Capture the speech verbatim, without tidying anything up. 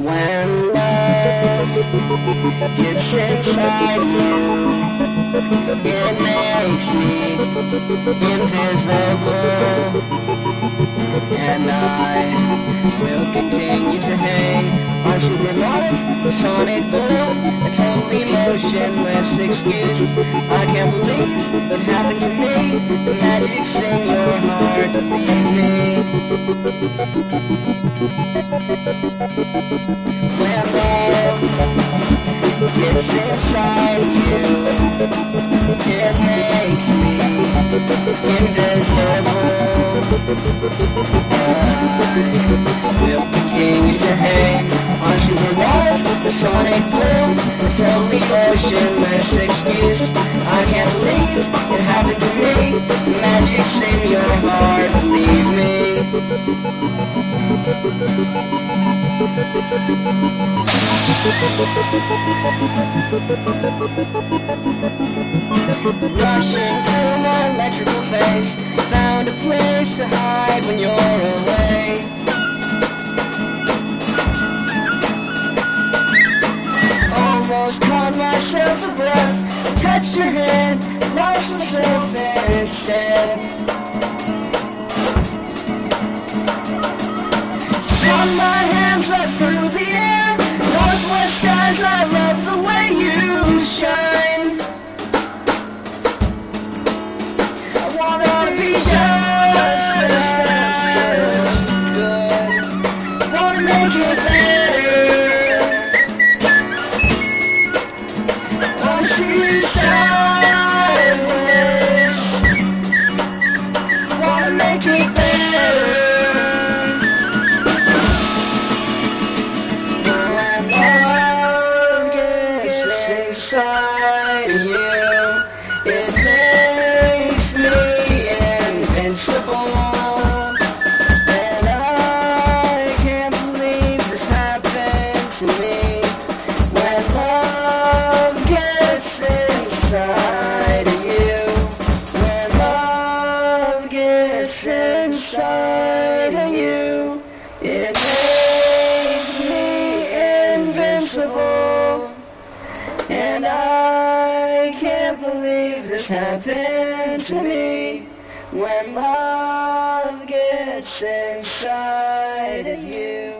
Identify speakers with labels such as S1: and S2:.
S1: When love gets inside you, it makes me invisible, and I will continue to hang on supersonic sonic boom, a totally motionless excuse. I can't believe what happened to me. The magic's in your heart, believe me. When love gets inside you, it makes me invisible. I will continue to hang on supersonic sonic boom, a totally motionless excuse. I can't believe it happened to me. The magic's in your heart, believe me. Rushing through my electrical face, found a place to hide when you're away. Almost caught myself a breath, touched your hand, lost myself instead. Swung my hands up through the air, northwest skies, I love the way you shine. I wanna be just good, wanna make it better. Wanna see you sideways, wanna make it better. Inside you, it makes me invincible, and I can't believe this happened to me. When love gets inside of you, when love gets inside of you, it makes me invincible. And I can't believe this happened to me. When love gets inside of you.